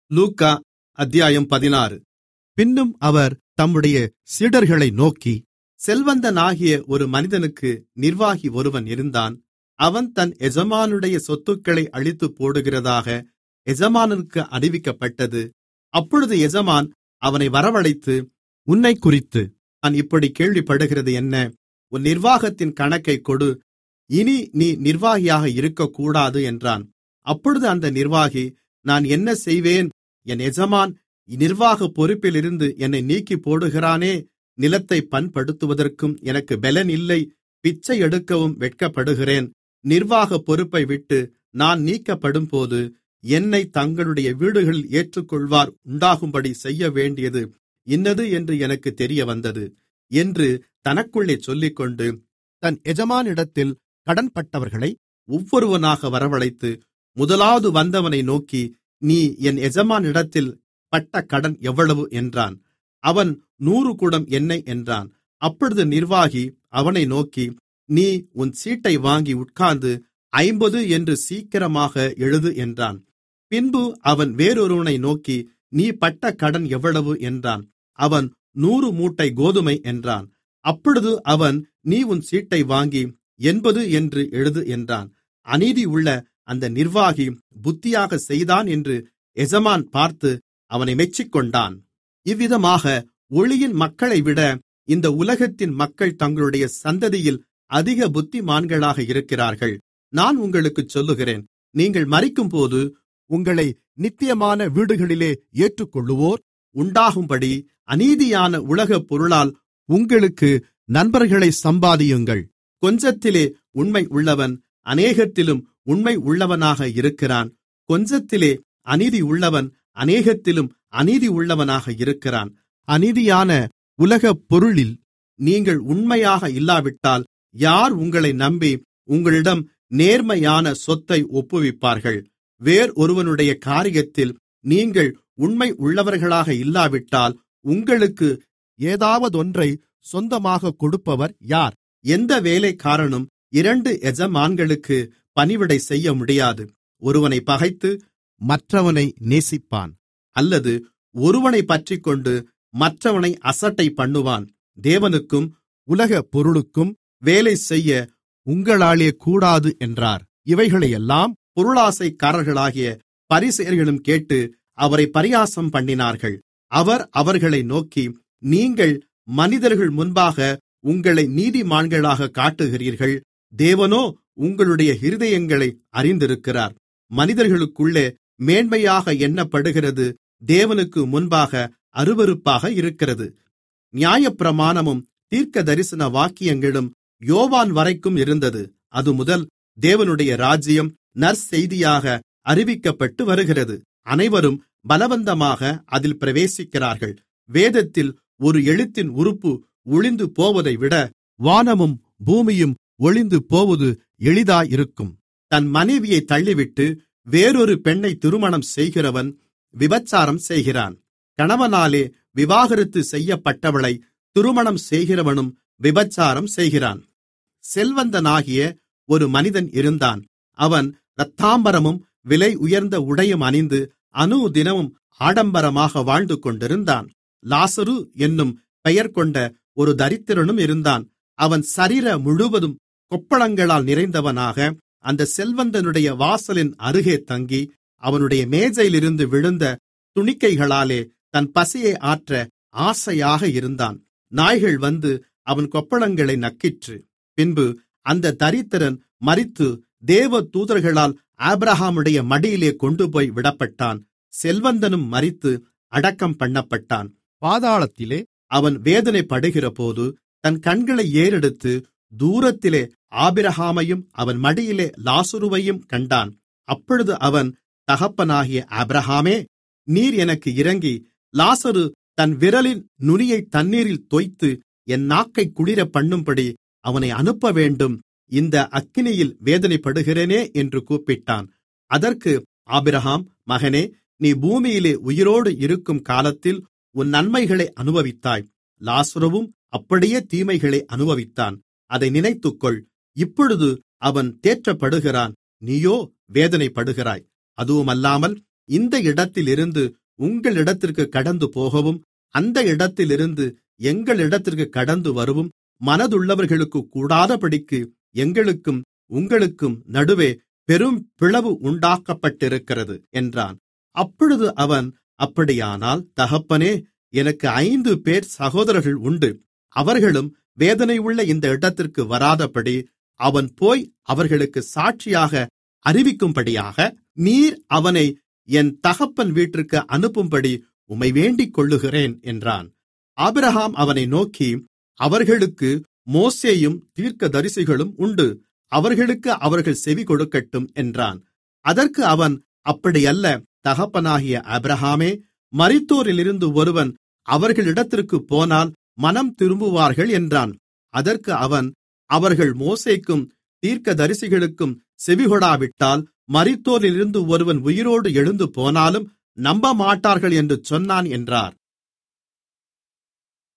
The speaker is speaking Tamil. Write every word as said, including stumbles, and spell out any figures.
லூக்கா அத்தியாயம் பதினாறு. பின்னும் அவர் தம்முடைய சீடர்களை நோக்கி, செல்வந்தனாகிய ஒரு மனிதனுக்கு நிர்வாகி ஒருவன் இருந்தான். அவன் தன் எஜமானுடைய சொத்துக்களை அழித்துப் போடுகிறதாக எஜமானுக்கு அறிவிக்கப்பட்டது. அப்பொழுது எஜமான் அவனை வரவழைத்து, உன்னைக்குறித்து நான் இப்படிக் கேள்விப்படுகிறது என்ன? உன் நிர்வாகத்தின் கணக்கைக் கொடு, இனி நீ நிர்வாகியாக இருக்கக்கூடாது என்றான். அப்பொழுது அந்த நிர்வாகி, நான் என்ன செய்வேன்? என் எஜமான் நிர்வாகப் பொறுப்பிலிருந்து என்னை நீக்கிப் போடுகிறானே. நிலத்தைப் பண்படுத்துவதற்கும் எனக்கு பெலன் இல்லை, பிச்சை எடுக்கவும் வெட்கப்படுகிறேன். நிர்வாகப் பொறுப்பை விட்டு நான் நீக்கப்படும்போது என்னைத் தங்களுடைய வீடுகளில் ஏற்றுக்கொள்வார் உண்டாகும்படி செய்யவேண்டியது இன்னது என்று எனக்குத் தெரியவந்தது என்று தனக்குள்ளே சொல்லிக்கொண்டு, தன் எஜமானிடத்தில் கடன்பட்டவர்களை ஒவ்வொருவனாக வரவழைத்து, முதலாவது வந்தவனை நோக்கி, நீ என் எஜமானிடத்தில் பட்ட கடன் எவ்வளவு என்றான். அவன் நூறு குடம் எண்ணெய் என்றான். அப்பொழுது நிர்வாகி அவனை நோக்கி, நீ உன் சீட்டை வாங்கி உட்கார்ந்து ஐம்பது என்று சீக்கிரமாக எழுது என்றான். பின்பு அவன் வேறொருவனை நோக்கி, நீ பட்ட கடன் எவ்வளவு என்றான். அவன் நூறு மூட்டை கோதுமை என்றான். அப்பொழுது அவன், நீ உன் சீட்டை வாங்கி எண்பது என்று எழுது என்றான். அநீதியுள்ள அந்த நிர்வாகி புத்தியாக செய்தான் என்று எஜமான் பார்த்து அவனை மெச்சிக்கொண்டான். இவ்விதமாக ஒளியின் மக்களைவிட இந்த உலகத்தின் மக்கள் தங்களுடைய சந்ததியில் அதிக புத்திமான்களாக இருக்கிறார்கள். நான் உங்களுக்குச் சொல்லுகிறேன், நீங்கள் மரிக்கும்போது உங்களை நித்தியமான வீடுகளிலே ஏற்றுக்கொள்ளுவோர் உண்டாகும்படி அநீதியான உலகப் பொருளால் உங்களுக்கு நண்பர்களை சம்பாதியுங்கள். கொஞ்சத்திலே உண்மை உள்ளவன் அநேகத்திலும் உண்மை உள்ளவனாக இருக்கிறான். கொஞ்சத்திலே அநீதி உள்ளவன் அநேகத்திலும் அநீதி உள்ளவனாக இருக்கிறான். அநீதியான உலகப் பொருளில் நீங்கள் உண்மையாக இல்லாவிட்டால் யார் உங்களை நம்பி உங்களிடம் நேர்மையான சொத்தை ஒப்புவிப்பார்கள்? வேறொருவனுடைய காரியத்தில் நீங்கள் உண்மை உள்ளவர்களாக இல்லாவிட்டால் உங்களுக்கு ஏதாவதொன்றை சொந்தமாக கொடுப்பவர் யார்? எந்த வேலைக்காரனும் இரண்டு எஜமான்களுக்கு பணிவிடை செய்ய முடியாது. ஒருவனை பகைத்து மற்றவனை நேசிப்பான், அல்லது ஒருவனை பற்றிக்கொண்டு மற்றவனை அசட்டை பண்ணுவான். தேவனுக்கும் உலகப் பொருளுக்கும் வேலை செய்ய உங்களாலே கூடாது என்றார். இவைகளையெல்லாம் பொருளாசைக்காரர்களாகிய பரிசேயர்களும் கேட்டு அவரை பரியாசம் பண்ணினார்கள். அவர் அவர்களை நோக்கி, நீங்கள் மனிதர்கள் முன்பாக உங்களை நீதிமான்களாக காட்டுகிறீர்கள், தேவனோ உங்களுடைய இருதயங்களை அறிந்திருக்கிறார். மனிதர்களுக்குள்ளே மேன்மையாக எண்ணப்படுகிறது தேவனுக்கு முன்பாக அருவருப்பாக இருக்கிறது. நியாயப்பிரமாணமும் தீர்க்கதரிசன வாக்கியங்களும் யோவான் வரைக்கும் இருந்தது. அதுமுதல் தேவனுடைய ராஜ்யம் நற்செய்தியாக அறிவிக்கப்பட்டு வருகிறது. அனைவரும் பலவந்தமாக அதில் பிரவேசிக்கிறார்கள். வேதத்தில் ஒரு எழுத்தின் உறுப்பு ஒழிந்து போவதைவிட வானமும் பூமியும் ஒழிந்து போவது எளிதாயிருக்கும். தன் மனைவியை தள்ளிவிட்டு வேறொரு பெண்ணை திருமணம் செய்கிறவன் விபச்சாரம் செய்கிறான். கணவனாலே விவாகரத்து செய்யப்பட்டவளை திருமணம் செய்கிறவனும் விபச்சாரம் செய்கிறான். செல்வந்தனாகிய ஒரு மனிதன் இருந்தான். அவன் இரத்தாம்பரமும் விலை உயர்ந்த உடையும் அணிந்து அனுதினமும் ஆடம்பரமாக வாழ்ந்து கொண்டிருந்தான். லாசரு என்னும் பெயர் கொண்ட ஒரு தரித்திரனும் இருந்தான். அவன் சரீரம் முழுவதும் கொப்பளங்களால் நிறைந்தவனாக அந்த செல்வந்தனுடைய வாசலின் அருகே தங்கி அவனுடைய மேஜையிலிருந்து விழுந்த துணிக்கைகளாலே தன் பசியை ஆற்ற ஆசையாக இருந்தான். நாய்கள் வந்து அவன் கொப்பளங்களை நக்கிற்று. பின்பு அந்த தரித்திரன் மரித்து தேவ தூதர்களால் ஆபிரகாமுடைய மடியிலே கொண்டுபோய் விடப்பட்டான். செல்வந்தனும் மரித்து அடக்கம் பண்ணப்பட்டான். பாதாளத்திலே அவன் வேதனைப்படுகிறபோது தன் கண்களை ஏறெடுத்து தூரத்திலே ஆபிரகாமையும் அவன் மடியிலே லாசருவையும் கண்டான். அப்பொழுது அவன், தகப்பனாகிய ஆபிரகாமே, நீர் எனக்கு இரங்கி லாசரு தன் விரலின் நுனியை தண்ணீரில் தோய்த்து என் நாக்கை குளிர பண்ணும்படி அவனை அனுப்ப வேண்டும். இந்த அக்கினியில் வேதனைப்படுகிறேனே என்று கூப்பிட்டான். அதற்கு ஆபிரகாம், மகனே, நீ பூமியிலே உயிரோடு இருக்கும் காலத்தில் உன் நன்மைகளை அனுபவித்தாய். லாசருவும் அப்படியே தீமைகளை அனுபவித்தான். அதை நினைத்துக்கொள். இப்பொழுது அவன் தேற்றப்படுகிறான், நீயோ வேதனைப்படுகிறாய். அதுவுமல்லாமல் இந்த இடத்திலிருந்து உங்களிடத்திற்கு கடந்து போகவும் அந்த இடத்திலிருந்து எங்களிடத்திற்கு கடந்து வரவும் மனதுள்ளவர்களுக்கு கூடாதபடிக்கு எங்களுக்கும் உங்களுக்கும் நடுவே பெரும் பிளவு உண்டாக்கப்பட்டிருக்கிறது என்றான். அப்பொழுது அவன், அப்படியானால் தகப்பனே, எனக்கு ஐந்து பேர் சகோதரர்கள் உண்டு. அவர்களும் வேதனையுள்ள இந்த இடத்திற்கு வராதபடி அவன் போய் அவர்களுக்கு சாட்சியாக அறிவிக்கும்படியாக நீர் அவனை என் தகப்பன் வீட்டிற்கு அனுப்பும்படி உம்மை வேண்டிக் கொள்ளுகிறேன் என்றான். ஆபிரகாம் அவனை நோக்கி, அவர்களுக்கு மோசேயும் தீர்க்கதரிசிகளும் உண்டு, அவர்களுக்கு அவர்கள் செவிகொடுக்கட்டும் என்றான். அதற்கு அவன், அப்படியல்ல தகப்பனாகிய ஆபிரகாமே, மரித்தோரிலிருந்து ஒருவன் அவர்களிடத்திற்குப் போனால் மனம் திரும்புவார்கள் என்றான். அதற்கு அவன், அவர்கள் மோசேக்கும் தீர்க்கதரிசிகளுக்கும் செவிகொடாவிட்டால் மரித்தோரிலிருந்து ஒருவன் உயிரோடு எழுந்து போனாலும் நம்பமாட்டார்கள் என்று சொன்னான் என்றார்.